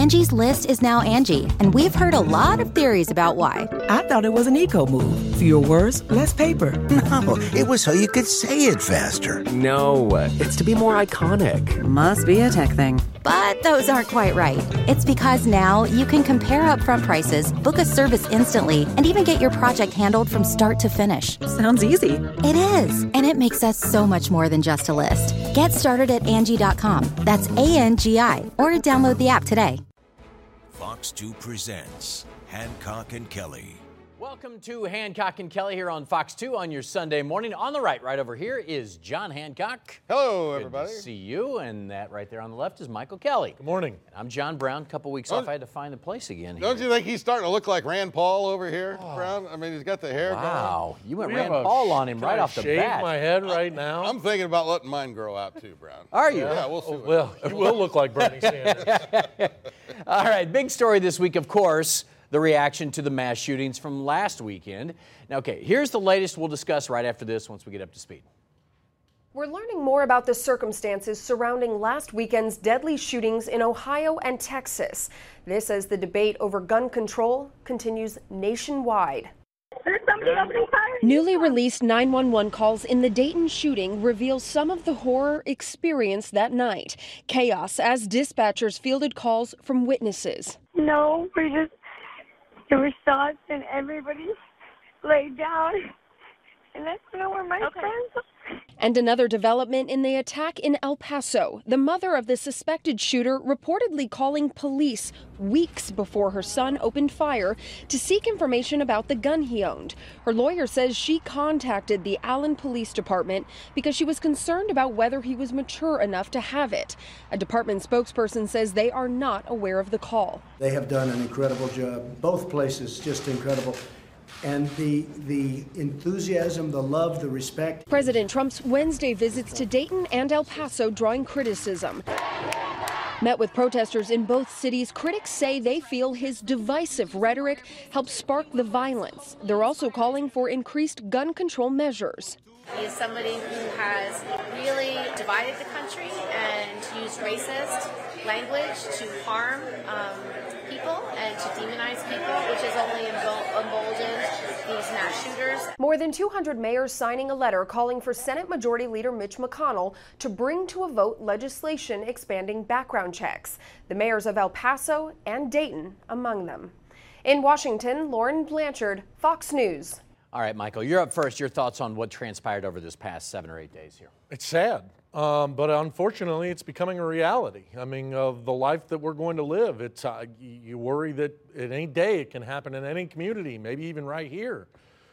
Angie's List is now Angie, and we've heard a lot of theories about why. I thought it was an eco move. Fewer words, less paper. No, it was so you could say it faster. No, it's to be more iconic. Must be a tech thing. But those aren't quite right. It's because now you can compare upfront prices, book a service instantly, and even get your project handled from start to finish. Sounds easy. It is, and it makes us so much more than just a list. Get started at Angie.com. That's ANGI, or download the app today. Fox 2 presents Hancock and Kelly. Welcome to Hancock and Kelly here on Fox 2 on your Sunday morning. On the right over here is John Hancock. Hello, everybody. Good to see you. And that right there on the left is Michael Kelly. Good morning. And I'm John Brown. A couple weeks off, I had to find the place again. Don't you think he's starting to look like Rand Paul over here, Brown? I mean, he's got the hair Wow. going. You went Rand Paul on him right off the bat. Shave my head right now. I'm thinking about letting mine grow out too, Brown. Are you? Yeah, we'll see. Well, you will look like Bernie Sanders. All right, big story this week, of course, the reaction to the mass shootings from last weekend. Now, okay, here's the latest we'll discuss right after this once we get up to speed. We're learning more about the circumstances surrounding last weekend's deadly shootings in Ohio and Texas. This as the debate over gun control continues nationwide. Newly released 911 calls in the Dayton shooting reveal some of the horror experienced that night. Chaos as dispatchers fielded calls from witnesses. No, there were shots and everybody laid down. And I don't know where my friends are. And another development in the attack in El Paso. The mother of the suspected shooter reportedly calling police weeks before her son opened fire to seek information about the gun he owned. Her lawyer says she contacted the Allen Police Department because she was concerned about whether he was mature enough to have it. A department spokesperson says they are not aware of the call. They have done an incredible job. Both places just incredible. And the enthusiasm, the love, the respect. President Trump's Wednesday visits to Dayton and El Paso drawing criticism. Met with protesters in both cities, critics say they feel his divisive rhetoric helped spark the violence. They're also calling for increased gun control measures. He is somebody who has really divided the country and used racist language to harm people and to demonize people, which has only emboldened these mass shooters. More than 200 mayors signing a letter calling for Senate Majority Leader Mitch McConnell to bring to a vote legislation expanding background checks. The mayors of El Paso and Dayton among them. In Washington, Lauren Blanchard, Fox News. All right, Michael, you're up first. Your thoughts on what transpired over this past 7 or 8 days here? It's sad, but unfortunately, it's becoming a reality. I mean, of the life that we're going to live, it's you worry that at any day it can happen in any community, maybe even right here.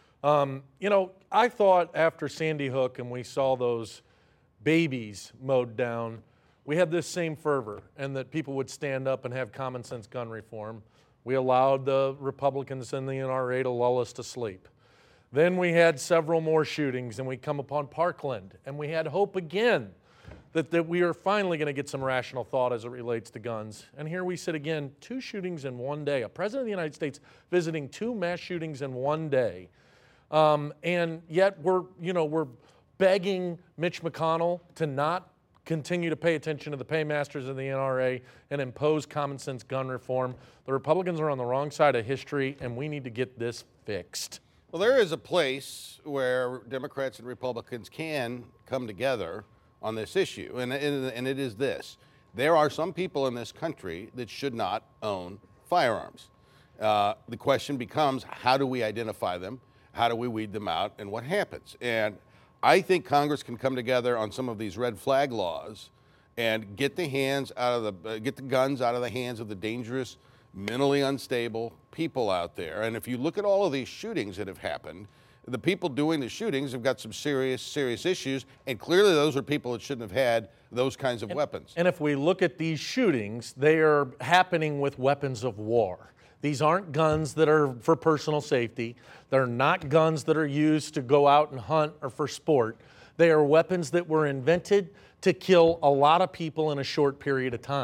I thought after Sandy Hook and we saw those babies mowed down, we had this same fervor and that people would stand up and have common sense gun reform. We allowed the Republicans and the NRA to lull us to sleep. Then we had several more shootings, and we come upon Parkland, and we had hope again that we are finally going to get some rational thought as it relates to guns. And here we sit again, 2 shootings in one day. A president of the United States visiting 2 mass shootings in one day. And yet we're begging Mitch McConnell to not continue to pay attention to the paymasters of the NRA and impose common sense gun reform. The Republicans are on the wrong side of history, and we need to get this fixed. Well, there is a place where Democrats and Republicans can come together on this issue, and it is this. There are some people in this country that should not own firearms. The question becomes, how do we identify them? How do we weed them out? And what happens? And I think Congress can come together on some of these red flag laws and get the guns out of the hands of the dangerous, mentally unstable people out there. And if you look at all of these shootings that have happened, the people doing the shootings have got some serious issues, and clearly those are people that shouldn't have had those kinds of weapons. And if we look at these shootings, they are happening with weapons of war. These aren't guns that are for personal safety. They're not guns that are used to go out and hunt or for sport. They are weapons that were invented to kill a lot of people in a short period of time.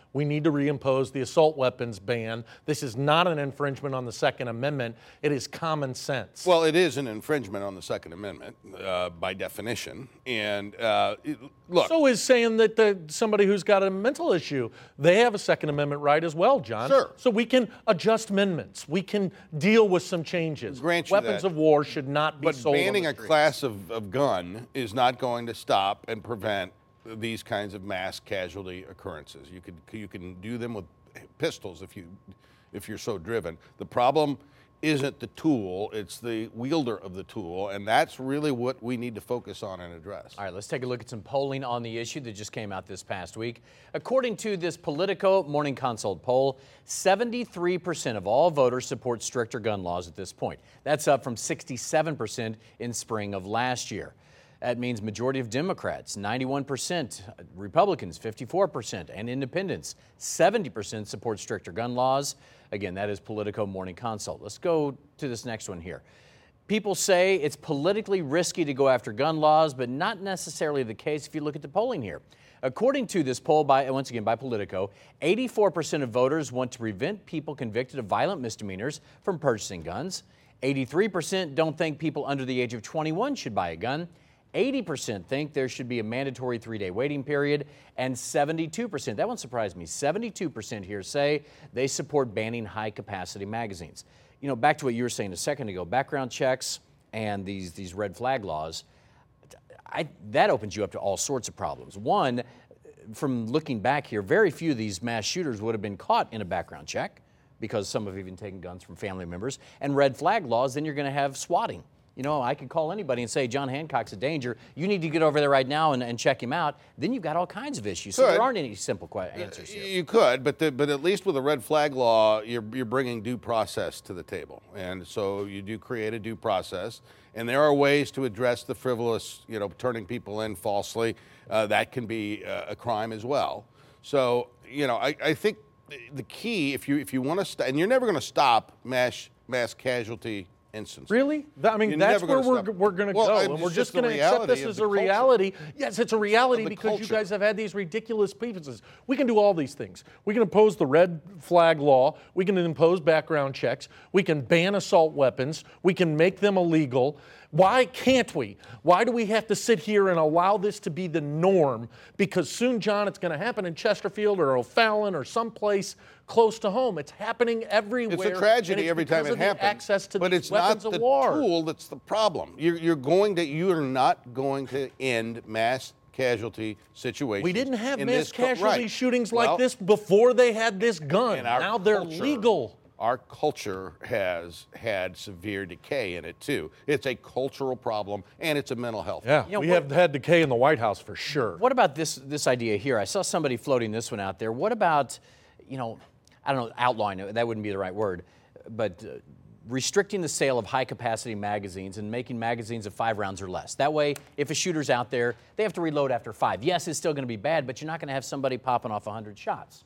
We need to reimpose the assault weapons ban. This is not an infringement on the Second Amendment. It is common sense. Well, it is an infringement on the Second Amendment by definition. And look. So is saying that somebody who's got a mental issue, they have a Second Amendment right as well, John. Sure. So we can adjust amendments. We can deal with some changes. Grant you Weapons that. of war should not be But sold on banning the a streets. class of gun is not going to stop and prevent these kinds of mass casualty occurrences. You can do them with pistols if you're so driven. The problem isn't the tool, it's the wielder of the tool, and that's really what we need to focus on and address. All right, let's take a look at some polling on the issue that just came out this past week. According to this Politico Morning Consult poll, 73% of all voters support stricter gun laws at this point. That's up from 67% in spring of last year. That means majority of Democrats, 91%, Republicans, 54%, and independents, 70% support stricter gun laws. Again, that is Politico Morning Consult. Let's go to this next one here. People say it's politically risky to go after gun laws, but not necessarily the case if you look at the polling here. According to this poll, once again by Politico, 84% of voters want to prevent people convicted of violent misdemeanors from purchasing guns. 83% don't think people under the age of 21 should buy a gun. 80% think there should be a mandatory 3-day waiting period, and 72%, that one surprised me, 72% here say they support banning high-capacity magazines. You know, back to what you were saying a second ago, background checks and these red flag laws, that opens you up to all sorts of problems. One, from looking back here, very few of these mass shooters would have been caught in a background check because some have even taken guns from family members. And red flag laws, then you're going to have swatting. You know, I could call anybody and say, John Hancock's a danger. You need to get over there right now and check him out. Then you've got all kinds of issues. So there aren't any simple answers here. You could, but at least with a red flag law, you're bringing due process to the table. And so you do create a due process. And there are ways to address the frivolous, turning people in falsely. That can be a crime as well. So, I think the key, if you want to, and you're never going to stop mass casualty instances. Really? That's where we're going to go, and we're just going to accept this as a reality. Yes, it's a reality because you guys have had these ridiculous pieces. We can do all these things. We can impose the red flag law. We can impose background checks. We can ban assault weapons. We can make them illegal. Why can't we? Why do we have to sit here and allow this to be the norm? Because soon, John, it's going to happen in Chesterfield or O'Fallon or someplace close to home. It's happening everywhere. It's a tragedy every time it happens. Access to but these it's weapons not of the war. tool that's the problem. You are not going to end mass casualty situations. We didn't have mass casualty shootings like well, this before they had this gun. Now they're legal. Our culture has had severe decay in it too. It's a cultural problem and it's a mental health problem. Yeah, we have had decay in the White House for sure. What about this idea here? I saw somebody floating this one out there. What about, I don't know, outlawing, that wouldn't be the right word, but restricting the sale of high-capacity magazines and making magazines of 5 rounds or less. That way, if a shooter's out there, they have to reload after 5. Yes, it's still going to be bad, but you're not going to have somebody popping off 100 shots.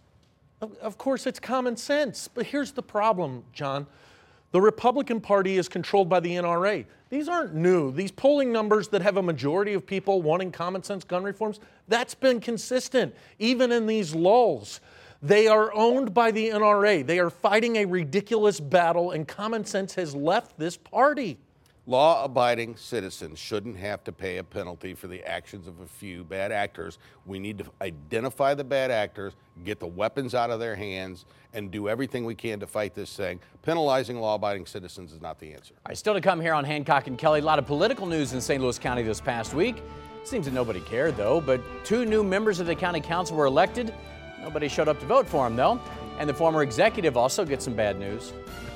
Of course, it's common sense. But here's the problem, John. The Republican Party is controlled by the NRA. These aren't new. These polling numbers that have a majority of people wanting common sense gun reforms, that's been consistent, even in these lulls. They are owned by the NRA. They are fighting a ridiculous battle, and common sense has left this party. Law-abiding citizens shouldn't have to pay a penalty for the actions of a few bad actors. We need to identify the bad actors, get the weapons out of their hands, and do everything we can to fight this thing. Penalizing law-abiding citizens is not the answer. All right, still to come here on Hancock and Kelly. A lot of political news in St. Louis County this past week. Seems that nobody cared, though, but 2 new members of the county council were elected. Nobody showed up to vote for him, though. And the former executive also gets some bad news.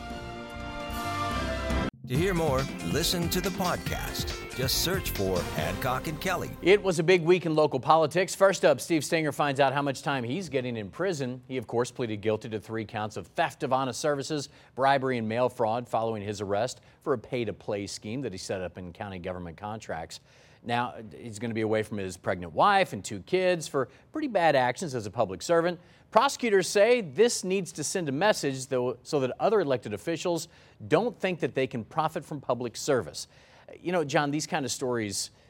To hear more, listen to the podcast. Just search for Hancock and Kelly. It was a big week in local politics. First up, Steve Stenger finds out how much time he's getting in prison. He, of course, pleaded guilty to 3 counts of theft of honest services, bribery, and mail fraud following his arrest for a pay-to-play scheme that he set up in county government contracts. Now, he's going to be away from his pregnant wife and 2 kids for pretty bad actions as a public servant. Prosecutors say this needs to send a message, though, so that other elected officials don't think that they can profit from public service. You know, John, these kind of stories,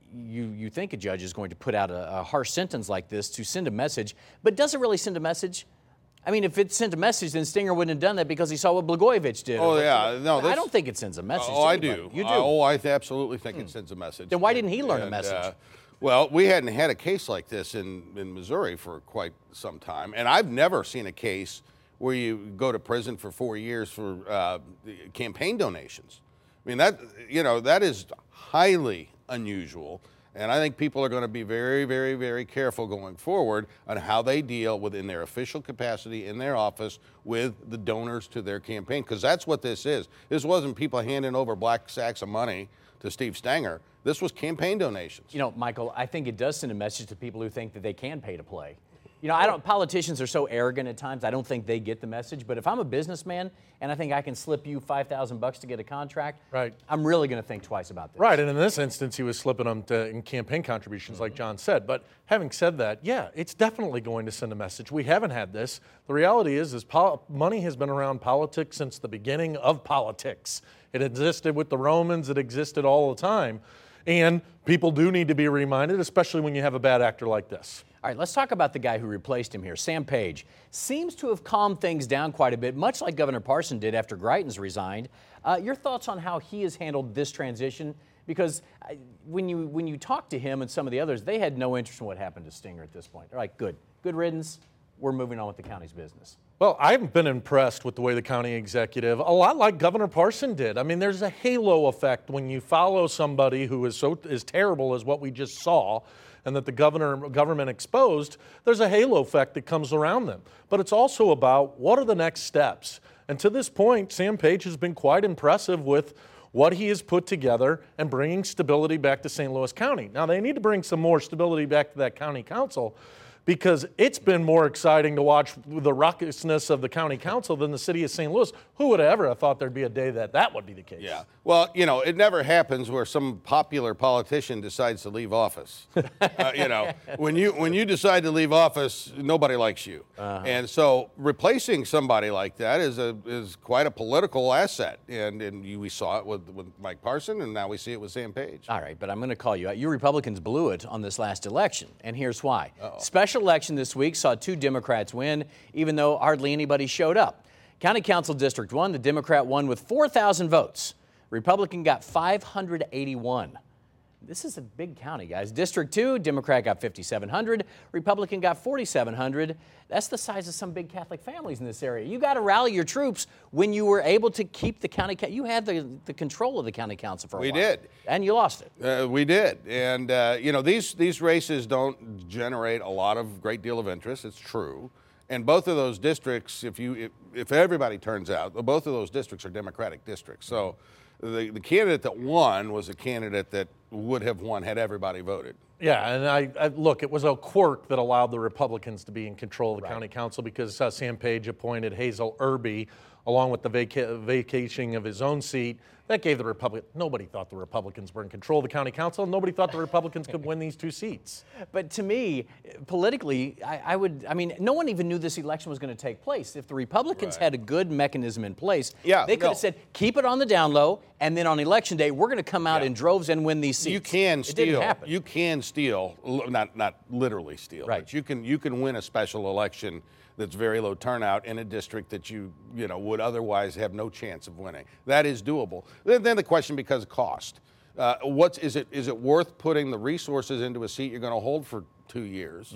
you think a judge is going to put out a harsh sentence like this to send a message, but does it really send a message? I mean, if it sent a message, then Stenger wouldn't have done that because he saw what Blagojevich did. Oh, yeah. No, I don't think it sends a message. Oh, to I anybody. do. You do? I absolutely think it sends a message. Then why didn't he learn a message? Well, we hadn't had a case like this in Missouri for quite some time. And I've never seen a case where you go to prison for 4 years for campaign donations. I mean, that is highly unusual. And I think people are going to be very, very, very careful going forward on how they deal within their official capacity in their office with the donors to their campaign, because that's what this is. This wasn't people handing over black sacks of money to Steve Stenger. This was campaign donations. You know, Michael, I think it does send a message to people who think that they can pay to play. You know, politicians are so arrogant at times, I don't think they get the message. But if I'm a businessman and I think I can slip you $5,000 to get a contract, right, I'm really going to think twice about this. Right, and in this instance, he was slipping them in campaign contributions, like John said. But having said that, yeah, it's definitely going to send a message. We haven't had this. The reality is money has been around politics since the beginning of politics. It existed with the Romans. It existed all the time. And people do need to be reminded, especially when you have a bad actor like this. All right, let's talk about the guy who replaced him here. Sam Page seems to have calmed things down quite a bit, much like Governor Parson did after Greitens resigned. Your thoughts on how he has handled this transition? Because when you talk to him and some of the others, they had no interest in what happened to Stenger at this point. They're like, good riddance. We're moving on with the county's business. Well, I haven't been impressed with the way the county executive, a lot like Governor Parson did. I mean, there's a halo effect when you follow somebody who is as terrible as what we just saw, and that the government exposed. There's a halo effect that comes around them. But it's also about what are the next steps. And to this point, Sam Page has been quite impressive with what he has put together and bringing stability back to St. Louis County. Now, they need to bring some more stability back to that county council, because it's been more exciting to watch the raucousness of the county council than the city of St. Louis. Who would ever have thought there'd be a day that would be the case? Yeah. Well, you know, it never happens where some popular politician decides to leave office. You know, when you decide to leave office, nobody likes you. And so replacing somebody like that is quite a political asset. And we saw it with Mike Parson, and now we see it with Sam Page. All right, but I'm going to call you out. You Republicans blew it on this last election, and here's why. Special election this week saw 2 Democrats win, even though hardly anybody showed up. County Council District 1, the Democrat won with 4,000 votes. Republican got 581. This is a big county, guys. District 2, Democrat got 5,700. Republican got 4,700. That's the size of some big Catholic families in this area. You got to rally your troops when you were able to keep the county. You had the control of the county council for a while. We did. And you lost it. We did. And, you know, these races don't generate a lot of great deal of interest. It's true. And both of those districts, if everybody turns out, both of those districts are Democratic districts. So the candidate that won was a candidate that would have won had everybody voted. Yeah, and I look, it was a quirk that allowed the Republicans to be in control of the county council, because Sam Page appointed Hazel Irby along with the vacating of his own seat. That gave the Republicans, nobody thought the Republicans were in control of the county council. Nobody thought the Republicans could win these 2 seats. But to me, politically, I mean, no one even knew this election was going to take place. If the Republicans had a good mechanism in place, they could have said, keep it on the down low, and then on election day, we're going to come out in droves and win these seats. You can steal. It didn't happen. You can steal, not literally steal, but you can win a special election that's very low turnout in a district that you would otherwise have no chance of winning. That is doable. Then the question becomes cost. Is it worth putting the resources into a seat you're going to hold for 2 years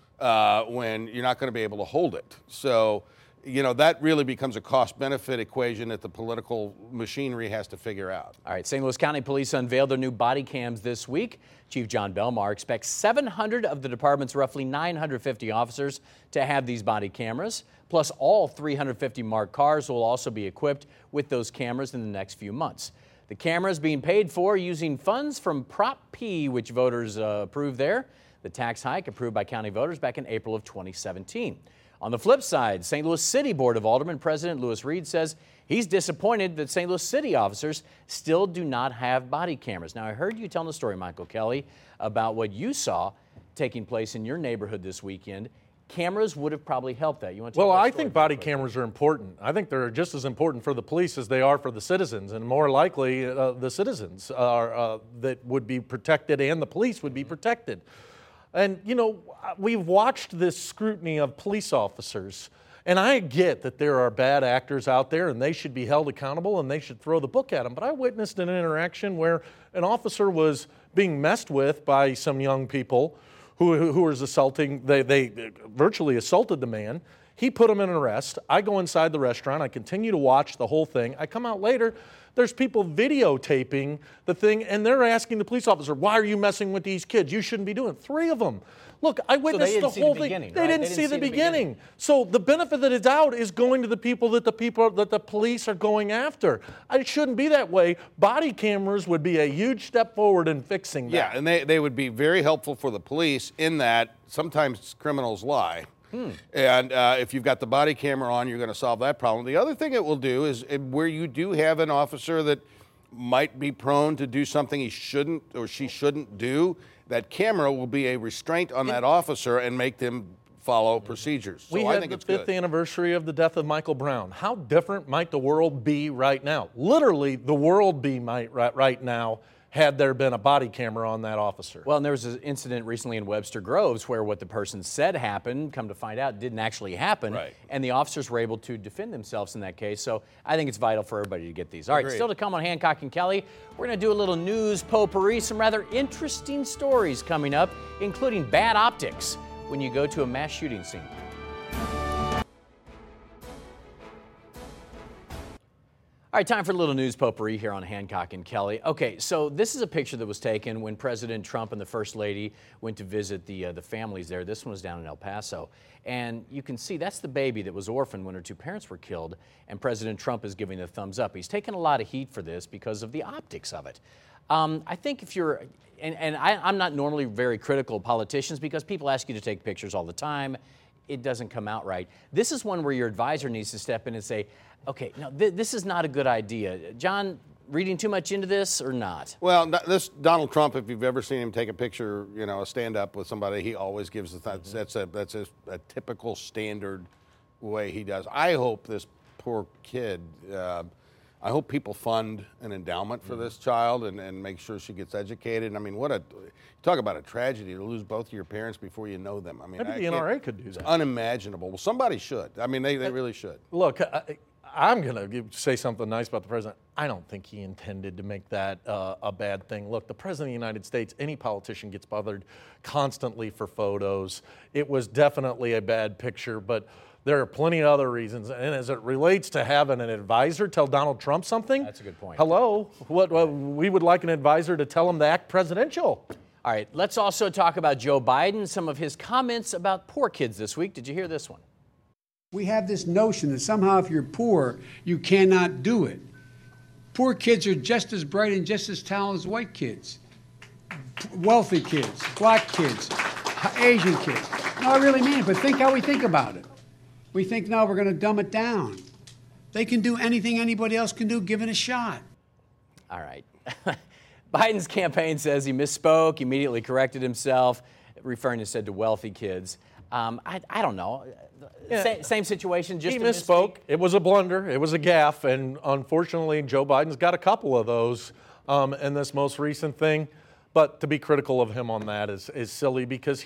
when you're not going to be able to hold it? So, that really becomes a cost-benefit equation that the political machinery has to figure out. All right, St. Louis County Police unveiled their new body cams this week. Chief John Belmar expects 700 of the department's roughly 950 officers to have these body cameras. Plus, all 350 marked cars will also be equipped with those cameras in the next few months. The cameras being paid for using funds from Prop P, which voters approved there. The tax hike approved by county voters back in April of 2017. On the flip side, St. Louis City Board of Aldermen President Louis Reed says he's disappointed that St. Louis City officers still do not have body cameras. Now, I heard you telling the story, Michael Kelly, about what you saw taking place in your neighborhood this weekend. cameras would have probably helped that. You want to Well, I think body cameras are important. I think they're just as important for the police as they are for the citizens, and more likely the citizens are, that would be protected and the police would be protected. And, you know, we've watched this scrutiny of police officers, and I get that there are bad actors out there and they should be held accountable and they should throw the book at them. But I witnessed an interaction where an officer was being messed with by some young people who was assaulting. They virtually assaulted the man. He put him in arrest. I go inside the restaurant. I continue to watch the whole thing. I come out later. There's people videotaping the thing, and they're asking the police officer, why are you messing with these kids? You shouldn't be doing it. 3 of them. Look, I witnessed the whole thing. They didn't see the beginning. So the benefit of the doubt is going to the people that the police are going after. It shouldn't be that way. Body cameras would be a huge step forward in fixing that. Yeah, and they would be very helpful for the police in that sometimes criminals lie. And if you've got the body camera on, you're going to solve that problem. The other thing it will do is where you do have an officer that might be prone to do something he shouldn't or she shouldn't do, that camera will be a restraint on that officer and make them follow procedures. So We I had think the it's 5th good. anniversary of the death of Michael Brown. How different might the world be right now? Literally, the world be right now had there been a body camera on that officer. Well, and there was an incident recently in Webster Groves where what the person said happened, come to find out, didn't actually happen. Right. And the officers were able to defend themselves in that case. So I think it's vital for everybody to get these. All right, Agreed. still to come on Hancock and Kelly, we're going to do a little news potpourri, some rather interesting stories coming up, including bad optics when you go to a mass shooting scene. All right, time for a little news potpourri here on Hancock and Kelly. Okay, so this is a picture that was taken when President Trump and the First Lady went to visit the families there. This one was down in El Paso. And you can see that's the baby that was orphaned when her 2 parents were killed, and President Trump is giving the thumbs up. He's taken a lot of heat for this because of the optics of it. I think if you're, I'm not normally very critical of politicians because people ask you to take pictures all the time. It doesn't come out right. This is one where your advisor needs to step in and say, okay, no, this is not a good idea. John, reading too much into this or not? Well, this Donald Trump, if you've ever seen him take a picture, you know, a stand-up with somebody, he always gives that's a typical standard way he does. I hope this poor kid, I hope people fund an endowment for this child and make sure she gets educated. I mean, talk about a tragedy to lose both of your parents before you know them. I mean, Maybe the NRA could do that. It's unimaginable. Well, somebody should. I mean, they really should. Look, I'm going to say something nice about the president. I don't think he intended to make that a bad thing. Look, the president of the United States, any politician gets bothered constantly for photos. It was definitely a bad picture, but there are plenty of other reasons. And as it relates to having an advisor tell Donald Trump something, that's a good point. Hello, what we would like an advisor to tell him to act presidential. All right, let's also talk about Joe Biden, some of his comments about poor kids this week. Did you hear this one? We have this notion that somehow if you're poor, you cannot do it. Poor kids are just as bright and just as talented as white kids. Wealthy kids, black kids, Asian kids. No, I really mean it, but think how we think about it. We think, no, we're going to dumb it down. They can do anything anybody else can do, given a shot. All right. Biden's campaign says he misspoke, immediately corrected himself, referring instead to wealthy kids. I don't know. Yeah. Same situation, just he a misspoke. mistake. It was a blunder. It was a gaffe, and unfortunately, Joe Biden's got a couple of those in this most recent thing. But to be critical of him on that is silly because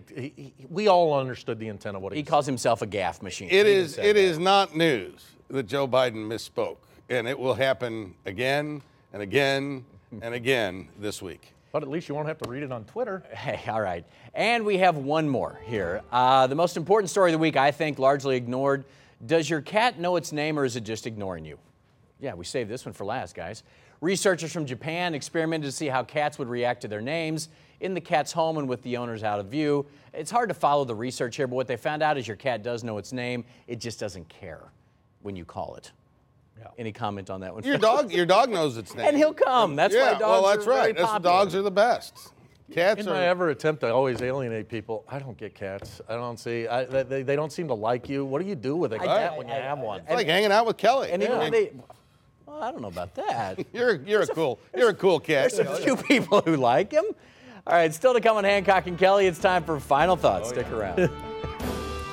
we all understood the intent of what he said. calls himself a gaffe machine. It is not news that Joe Biden misspoke, and it will happen again and again and again this week. But at least you won't have to read it on Twitter. Hey, all right. And we have one more here. The most important story of the week, I think, largely ignored. Does your cat know its name, or is it just ignoring you? Yeah, we saved this one for last, guys. Researchers from Japan experimented to see how cats would react to their names in the cat's home and with the owners out of view. It's hard to follow the research here, but what they found out is your cat does know its name. It just doesn't care when you call it. Yeah. Any comment on that one? Your dog knows its name. And he'll come. That's why dogs that's are right. very That's popular. dogs are the best. Cats In are. my ever attempt to always alienate people, I don't get cats. I don't see. They don't seem to like you. What do you do with a cat when you have one? It's like hanging out with Kelly. And even when well, I don't know about that. You're a cool cat. There's a few people who like him. All right, still to come on Hancock and Kelly. It's time for final thoughts. Stick around.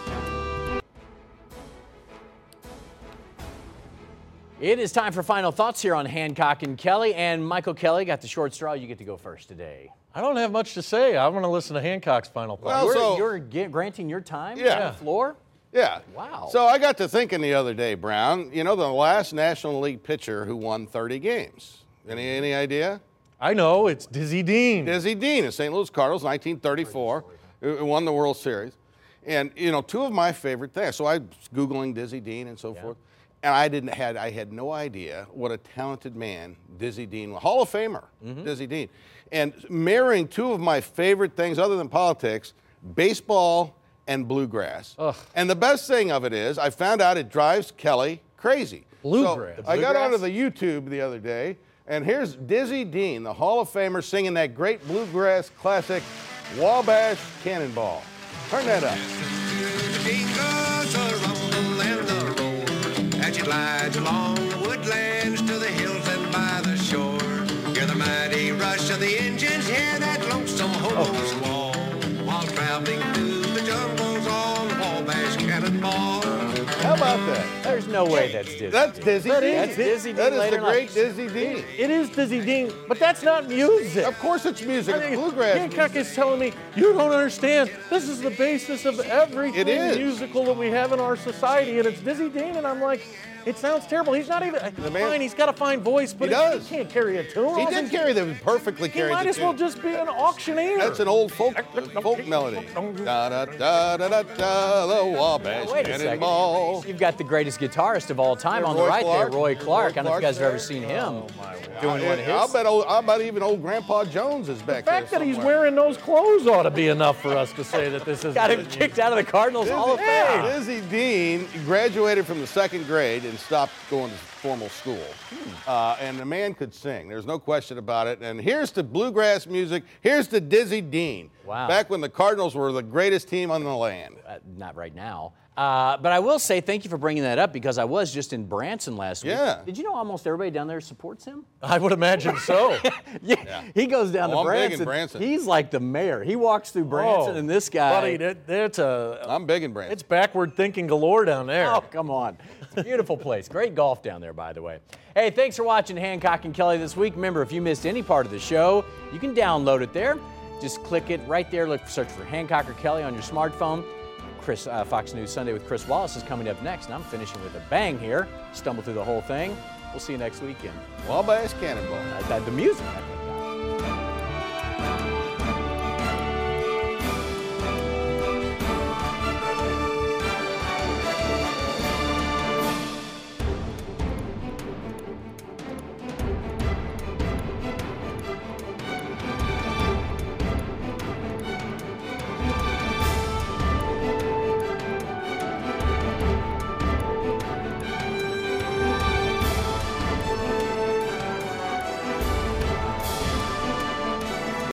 It is time for final thoughts here on Hancock and Kelly. And Michael Kelly got the short straw. You get to go first today. I don't have much to say. I want to listen to Hancock's final thoughts. Well, You're granting your time on Yeah. the floor? Yeah. Wow. So I got to thinking the other day, Brown, you know, the last National League pitcher who won 30 games. Any idea? I know. It's Dizzy Dean. Dizzy Dean of St. Louis Cardinals, 1934. Who won the World Series. And, you know, two of my favorite things. So I was Googling Dizzy Dean and so forth. And I had no idea what a talented man Dizzy Dean was. Hall of Famer, Dizzy Dean. And marrying two of my favorite things other than politics, baseball and bluegrass. Ugh. And the best thing of it is I found out it drives Kelly crazy. Bluegrass. So I got onto the YouTube the other day, and here's Dizzy Dean, the Hall of Famer, singing that great bluegrass classic, Wabash Cannonball. Turn that up. As you glide along the woodlands to the hills and by the shore, hear the mighty rush of the engines, hear that lonesome hobo squall, while traveling through the jungles on Wabash Cannonball. How about that? There's no way that's Dizzy. That's Dizzy Dean. That's Dizzy Dean. That is later the in great life. Dizzy Dean. It is Dizzy Dean, but that's not music. Of course it's music. I It's mean, bluegrass. Hancock is telling me, you don't understand. This is the basis of everything It is. musical that we have in our society, and it's Dizzy Dean, and I'm like, it sounds terrible. He's not even, fine, he's got a fine voice, but He does. he can't carry a tune. He did carry them perfectly. He might as well just be an auctioneer. That's an old folk melody. Da da da da da da. The Wabash Wait a second. Cannonball. You've got the greatest guitarist of all time Yeah, on the Roy right Clark. there, Roy Clark. I don't know if you guys have Clark's ever seen him Oh, doing one of his. I'll bet even old Grandpa Jones is back The fact there that he's somewhere. wearing those clothes ought to be enough for us to say that this is. Got him kicked out of the Cardinals Hall of Fame. Dizzy Dean graduated from the 2nd grade and stopped going to formal school. And the man could sing. There's no question about it. And here's to bluegrass music. Here's to Dizzy Dean. Wow. Back when the Cardinals were the greatest team on the land. Not right now. But I will say thank you for bringing that up because I was just in Branson last week. Yeah. Did you know almost everybody down there supports him? I would imagine so. Yeah. He goes down to I'm big Branson. in Branson. He's like the mayor. He walks through Branson, and this guy. Buddy, that's I'm big in Branson. It's backward thinking galore down there. Oh, come on. It's a beautiful place. Great golf down there, by the way. Hey, thanks for watching Hancock and Kelly this week. Remember, if you missed any part of the show, you can download it there. Just click it right there. Search for Hancock or Kelly on your smartphone. Fox News Sunday with Chris Wallace is coming up next, and I'm finishing with a bang here. Stumble through the whole thing. We'll see you next weekend. Wabash Cannonball. The music, I think.